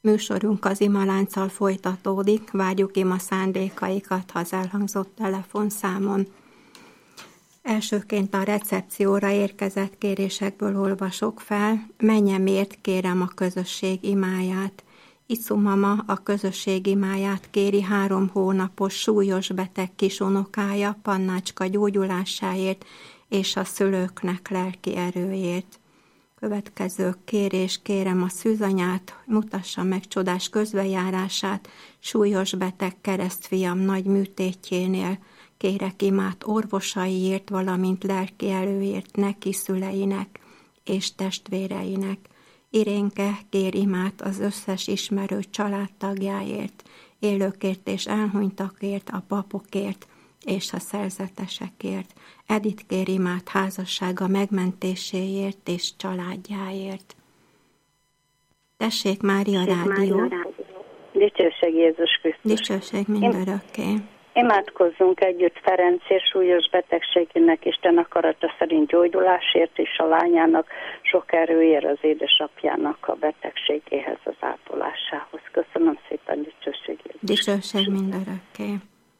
Műsorunk az imalánccal folytatódik, várjuk ima szándékaikat az elhangzott telefonszámon. Elsőként a recepcióra érkezett kérésekből olvasok fel. Mennyemért kérem a közösség imáját. Icu mama a közösség imáját kéri 3 hónapos súlyos beteg kisunokája Pannácska gyógyulásáért és a szülőknek lelki erőért. Következő kérés, kérem a szűzanyát, mutassa meg csodás közbejárását, súlyos beteg keresztfiam nagy műtétjénél. Kérek imát orvosaiért, valamint lelki előért neki szüleinek és testvéreinek. Irénke kér imát az összes ismerő családtagjáért, élőkért és elhunytakért, a papokért és a szerzetesekért. Edith kér imát házassága megmentéséért és családjáért. Tessék, Mária Rádió! Dicsőség Jézus Krisztus! Dicsőség mindörökké! Imádkozzunk együtt Ferenc és súlyos betegségének Isten akarata szerint gyógyulásért és a lányának sok erőért, az édesapjának a betegségéhez, az ápolásához. Köszönöm szépen, dicsőség Jézus! Dicsőség mindörökké!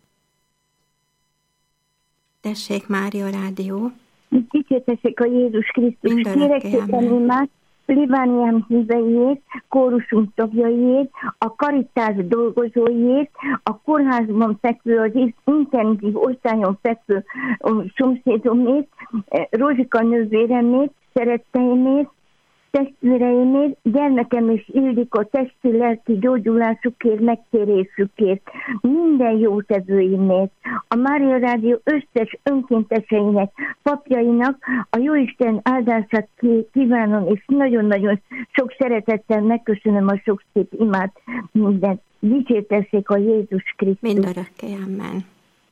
Tessék, Mária Rádió! Dicsértessék a Jézus Krisztus! Kérek szépen imát plébániám híveiért, kórusunk tagjaiért, a Karitás dolgozóiért, a kórházban fekvő, az intenzív osztályon fekvő szomszédomért, Rózsika nővéremért, szeretteimért, testvéreimért, gyermekem és Ildikó testi-lelki gyógyulásukért, megtérésükért, minden jótevőimért, a Mária Rádió összes önkénteseinek, papjainak a Jóisten áldását kívánom, és nagyon-nagyon sok szeretettel megköszönöm a sok szép imát, mindent. Dicsértessék a Jézus Krisztus! Mindörökké, amen.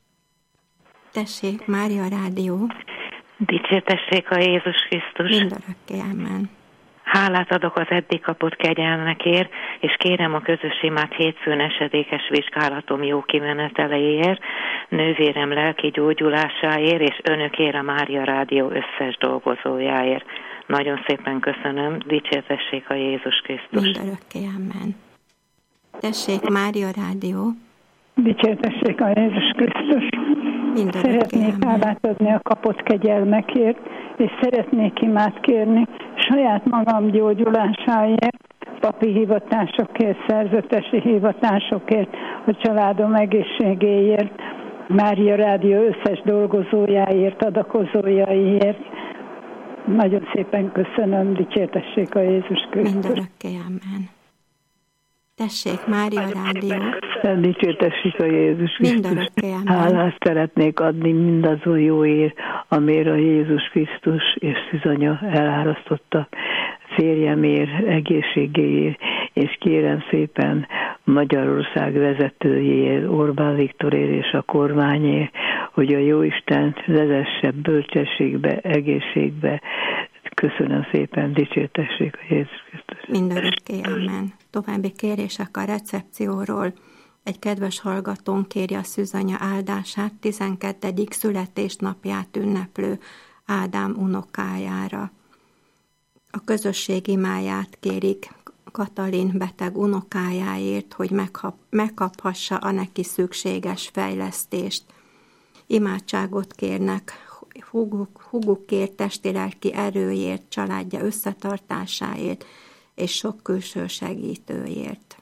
Tessék, Mária Rádió! Dicsértessék a Jézus Krisztus! Mindörökké, amen. Hálát adok az eddig kapott kegyelmekért, és kérem a közös imát hétfőn esedékes vizsgálatom jó kimeneteleiért, nővérem lelki gyógyulásáért, és önökért a Mária Rádió összes dolgozójáért. Nagyon szépen köszönöm, dicsértessék a Jézus Krisztus! Mindörökké, amen. Tessék, Mária Rádió! Dicsértessék a Jézus Krisztus! Szeretnék hálát adni a kapott kegyelmekért, és szeretnék imát kérni saját magam gyógyulásáért, papi hivatásokért, szerzetesi hivatásokért, a családom egészségéért, Mária Rádió összes dolgozójáért, adakozójáért. Nagyon szépen köszönöm, dicsértessék a Jézus Krisztus! Mindörökké, amen. Tessék, Mária Rádió! Dicsértessék a Jézus Krisztus! Mindörökké, amen. Hálát szeretnék adni mindazon jóért, amire a Jézus Krisztus és szűzanya elárasztotta férjemért, egészségéért, és kérem szépen Magyarország vezetőjéért, Orbán Viktorért és a kormányért, hogy a Jóisten vezesse bölcsességbe, egészségbe. Köszönöm szépen, dicsértessék a Jézus Krisztus! Mindörökké, amen. További kérések a recepcióról. Egy kedves hallgatón kéri a szűzanya áldását 12. születésnapját ünneplő Ádám unokájára. A közösség imáját kérik Katalin beteg unokájáért, hogy megkaphassa a neki szükséges fejlesztést. Imádságot kérnek húgukért, testi-lelki erőért, családja összetartásáért és sok külső segítőért.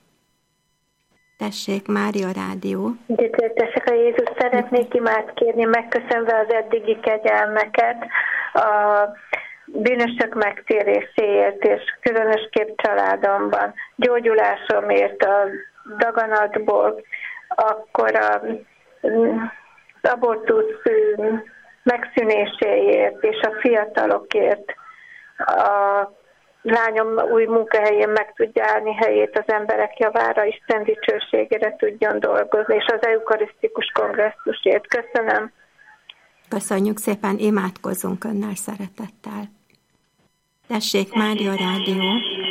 Tessék, Mária Rádió! Dicsértessék a Jézus! Szeretnék imát kérni, megköszönve az eddigi kegyelmeket, a bűnösök megtéréséért, és különösképp családomban, gyógyulásomért, a daganatból, akkor az abortusz megszűnéséért, és a fiatalokért, a lányom új munkahelyén meg tudja állni helyét az emberek javára, Isten dicsőségére tudjon dolgozni, és az eukarisztikus kongresszusért. Köszönöm. Köszönjük szépen, imádkozzunk önnel szeretettel. Tessék, Mária Rádió!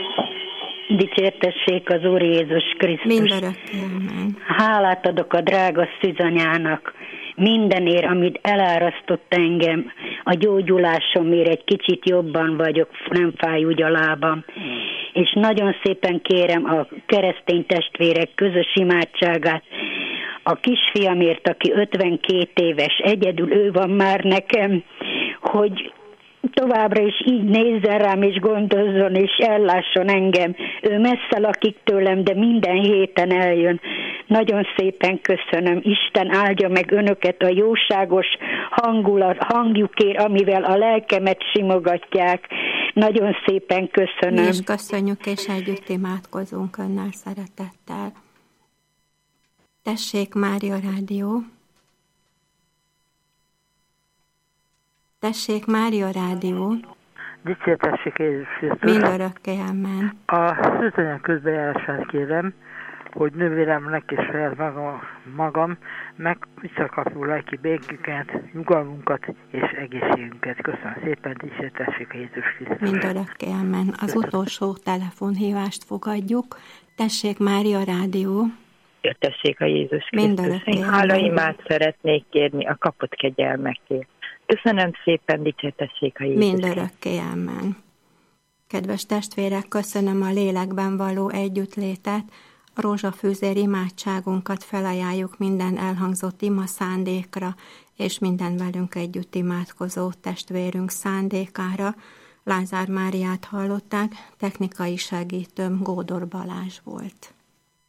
Dicsértessék az Úr Jézus Krisztus! Mindörökké, amen. Hálát adok a drága szűzanyának, mindenért, amit elárasztott engem, a gyógyulásomért egy kicsit jobban vagyok, nem fáj úgy a lábam. és nagyon szépen kérem a keresztény testvérek közös imádságát a kisfiamért, aki 52 éves, egyedül ő van már nekem, hogy továbbra is így nézzen rám, és gondozzon, és ellásson engem. Ő messze lakik tőlem, de minden héten eljön. Nagyon szépen köszönöm. Isten áldja meg önöket a jóságos hangjukért, amivel a lelkemet simogatják. Nagyon szépen köszönöm. Mi is köszönjük, és együtt imádkozunk önnel szeretettel. Tessék, Mária Rádió! Tessék, Mária Rádió! Dicsértessék Jézus Krisztus! Mindörökké amen. A szűzanyag közbejárását kérem, hogy nővéremnek és saját magam meg visszakapjuk lelki békünket, nyugalmunkat és egészségünket. Köszönöm szépen, dicsértessék Jézus Krisztus! Mindörökké amen. Az utolsó telefonhívást fogadjuk. Tessék, Mária Rádió! Értessék a Jézus Krisztus! Én hálaimát szeretnék kérni a kapott kegyelmekért. Köszönöm szépen, dicsértessék a Jézus Krisztus! Mindörökké amen. Kedves testvérek, köszönöm a lélekben való együttlétet. A rózsafűzér imádságunkat felajánljuk minden elhangzott ima szándékra, és minden velünk együtt imádkozó testvérünk szándékára. Lázár Máriát hallották, technikai segítőm Gódor Balázs volt.